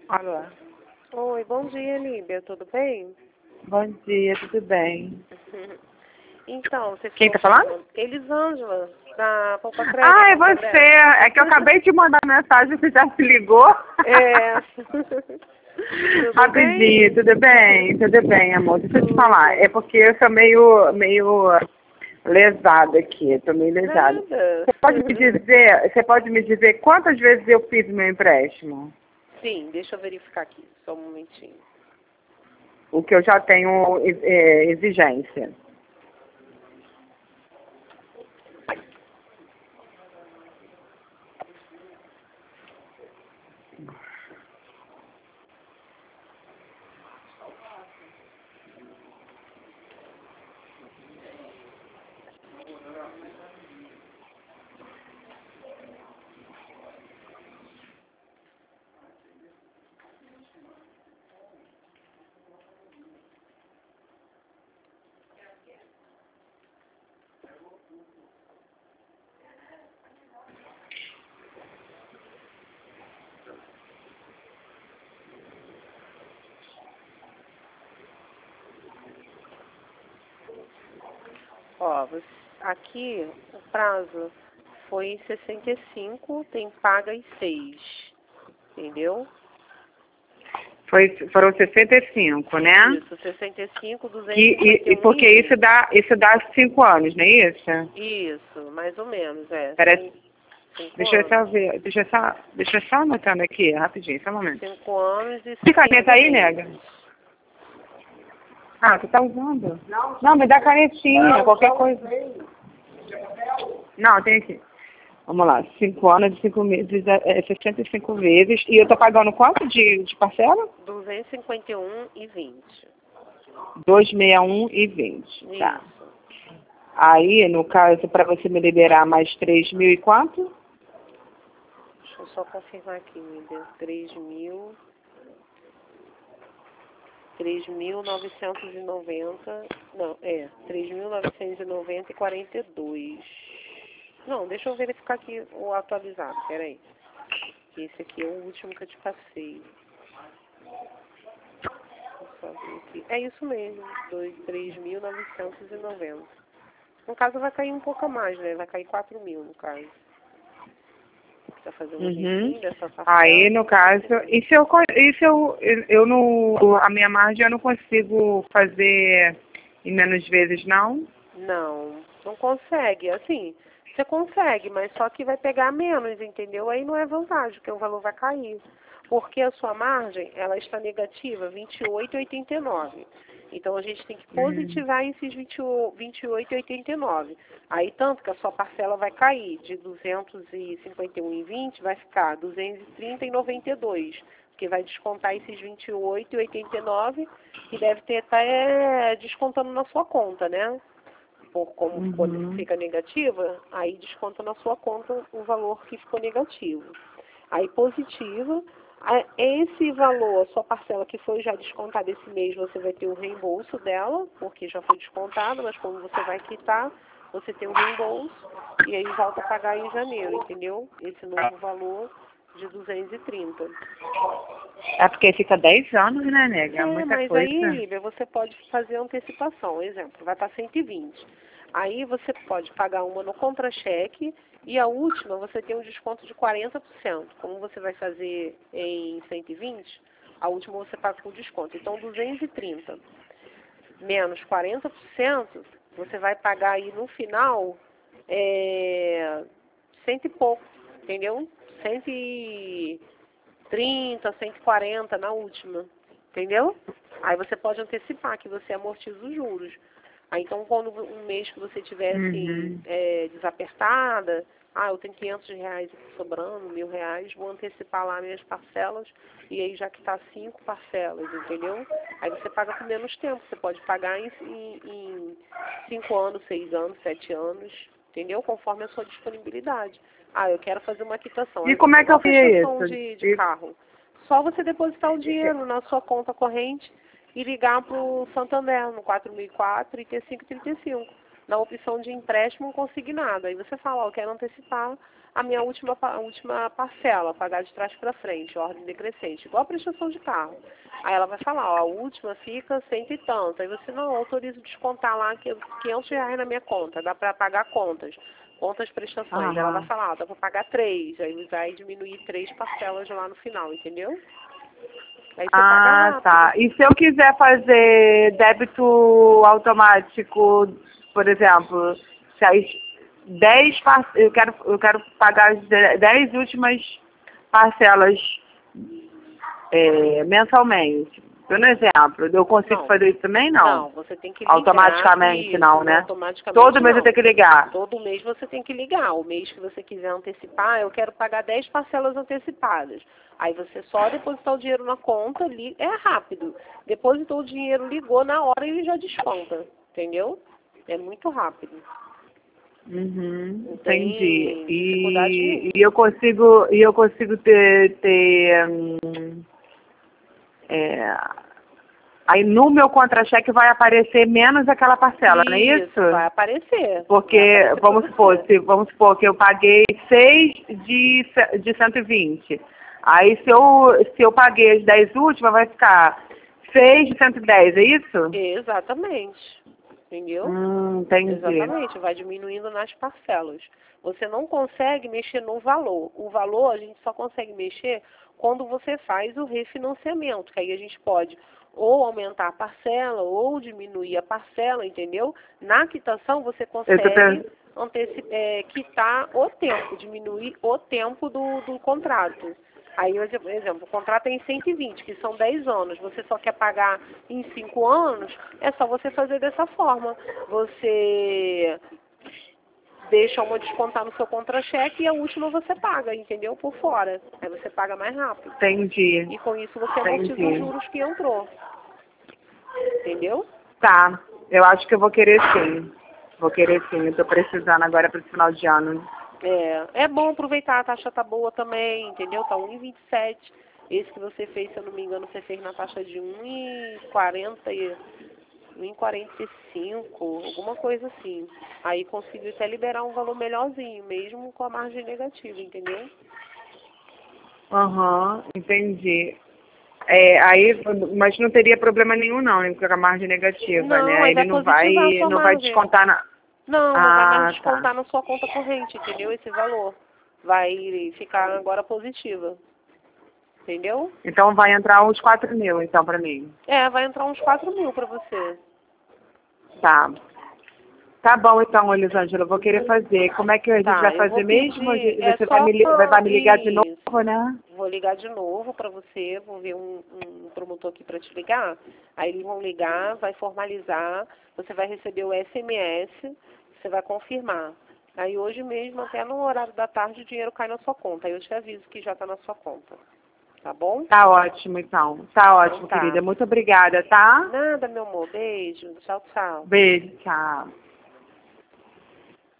Alô. Oi, bom dia, Líbia. Tudo bem? Bom dia, tudo bem? Então, você Quem ficou tá falando? Elisângela, da Poupa Crédito. Ah, é você. É que eu acabei de mandar mensagem, você já se ligou? É. Tudo Rapidinho, bem? tudo bem, amor. Deixa eu te Tudo. falar. É porque eu sou meio lesada aqui, tô meio lesada. Nada. Você pode me dizer quantas vezes eu fiz meu empréstimo? Sim, deixa eu verificar aqui, só um momentinho. O que eu já tenho exigência. Ó, aqui o prazo foi em 65, tem paga em 6. Entendeu? Foram 65, né? Isso, 65, Porque 251 isso dá 5 anos, não é isso? Isso, mais ou menos, é. Parece, 5 deixa eu só anos. ver, deixa eu só anotando aqui, rapidinho, só um momento. 5 anos e Tem caneta 60 aí, meses. nega? Ah, tu tá usando? Não, me dá canetinha, qualquer coisa. Não, tem aqui. Vamos lá, 5 anos e 5 meses, 65 vezes. E eu tô pagando quanto de parcela? 251,20. 261,20. Tá. Isso. Aí, no caso, para você me liberar mais 3 mil e quanto? Deixa eu só confirmar aqui, me deu 3.990. Não, 3.990 e 42. Não, deixa eu verificar aqui o atualizado, peraí. Esse aqui é o último que eu te passei. Vou só ver aqui. É isso mesmo, 3.990. No caso vai cair um pouco a mais, né? Vai cair 4 mil, no caso. Tá fazendo um risquinho dessa parcela. Aí, no caso, eu não, a minha margem eu não consigo fazer em menos vezes, não? Não, não consegue. Assim, você consegue, mas só que vai pegar menos, entendeu? Aí não é vantagem, porque o valor vai cair. Porque a sua margem, ela está negativa, 28,89. Então, a gente tem que positivar esses 28,89. Aí, tanto que a sua parcela vai cair de 251,20, vai ficar 230,92. Porque vai descontar esses 28,89, que deve ter até descontando na sua conta, né? Quando fica negativa, aí desconta na sua conta o valor que ficou negativo. Aí positivo, esse valor, a sua parcela que foi já descontada esse mês, você vai ter o reembolso dela, porque já foi descontada, mas como você vai quitar, você tem o reembolso e aí volta a pagar em janeiro, entendeu? Esse novo valor de 230. É porque fica 10 anos, né, nega? É muita Mas coisa. aí, Lívia, você pode fazer antecipação. Exemplo, vai estar 120. Aí você pode pagar uma no contra-cheque e a última você tem um desconto de 40%. Como você vai fazer em 120, a última você paga com desconto. Então, 230 menos 40%, você vai pagar aí no final cento e pouco, entendeu? 130, 140 na última, entendeu? Aí você pode antecipar que você amortiza os juros. Aí então, quando um mês que você tiver assim, desapertada, eu tenho R$ 500 aqui sobrando, R$ 1.000, vou antecipar lá minhas parcelas e aí já que tá 5 parcelas, entendeu? Aí você paga por menos tempo, você pode pagar em 5 anos, 6 anos, 7 anos, entendeu? Conforme a sua disponibilidade. Eu quero fazer uma quitação. E como é que eu Prestação fiz de carro. Só você depositar o dinheiro na sua conta corrente e ligar para o Santander no 4004 e T535, na opção de empréstimo consignado. Aí você fala, eu quero antecipar a minha última parcela, pagar de trás para frente, ordem decrescente, igual a prestação de carro. Aí ela vai falar, ó, a última fica cento e tanto. Aí você, não, autoriza descontar lá R$ 500 na minha conta, dá para pagar contas prestações. Ela vai falar, ó, dá para pagar 3, aí vai diminuir 3 parcelas lá no final, entendeu? Aí você paga rápido. Tá. E se eu quiser fazer débito automático, por exemplo, se as 10 eu quero pagar as 10 últimas parcelas mensalmente. Dando exemplo, eu consigo fazer isso também? Não, você tem que ligar. Automaticamente isso, não, né? Automaticamente Todo mês eu tenho que ligar. Todo mês você tem que ligar. O mês que você quiser antecipar, eu quero pagar 10 parcelas antecipadas. Aí você só depositar o dinheiro na conta, é rápido. Depositou o dinheiro, ligou, na hora ele já desconta, entendeu? É muito rápido. Entendi. E eu consigo ter aí no meu contra-cheque vai aparecer menos aquela parcela, não é isso? Isso, vai aparecer. Porque, vamos supor que eu paguei 6 de 120. Aí se eu paguei as 10 últimas, vai ficar 6 de 110, é isso? Exatamente. Entendeu? Entendi. Exatamente, vai diminuindo nas parcelas. Você não consegue mexer no valor. O valor a gente só consegue mexer quando você faz o refinanciamento, que aí a gente pode ou aumentar a parcela ou diminuir a parcela, entendeu? Na quitação você consegue quitar o tempo, diminuir o tempo do contrato. Aí, por exemplo, o contrato é em 120, que são 10 anos. Você só quer pagar em 5 anos, é só você fazer dessa forma. Você deixa uma descontar no seu contra-cheque e a última você paga, entendeu? Por fora. Aí você paga mais rápido. Entendi. E com isso você amortiza os juros que entrou. Entendeu? Tá. Eu acho que eu vou querer sim. Eu tô precisando agora para esse final de ano. É bom aproveitar, a taxa tá boa também, entendeu? Tá 1,27. Esse que você fez, se eu não me engano, você fez na taxa de 1,45, alguma coisa assim. Aí conseguiu até liberar um valor melhorzinho, mesmo com a margem negativa, entendeu? Entendi. Mas não teria problema nenhum não, né, com a margem negativa, não, né? Ele não vai descontar na... Não vai mais descontar na sua conta corrente, entendeu? Esse valor vai ficar agora positiva. Entendeu? Então vai entrar uns 4.000, então, pra mim. Vai entrar uns 4.000 pra você. Tá. Tá bom, então, Elisângela, eu vou querer fazer. Como é que a gente vai fazer mesmo? Você vai me ligar de novo, né? Vou ligar de novo pra você, vou ver um promotor aqui pra te ligar. Aí eles vão ligar, vai formalizar, você vai receber o SMS, você vai confirmar. Aí hoje mesmo, até no horário da tarde, o dinheiro cai na sua conta. Aí eu te aviso que já tá na sua conta. Tá bom? Tá ótimo, então. Tá ótimo, querida. Muito obrigada, tá? Nada, meu amor. Beijo. Tchau, tchau. Beijo, tchau.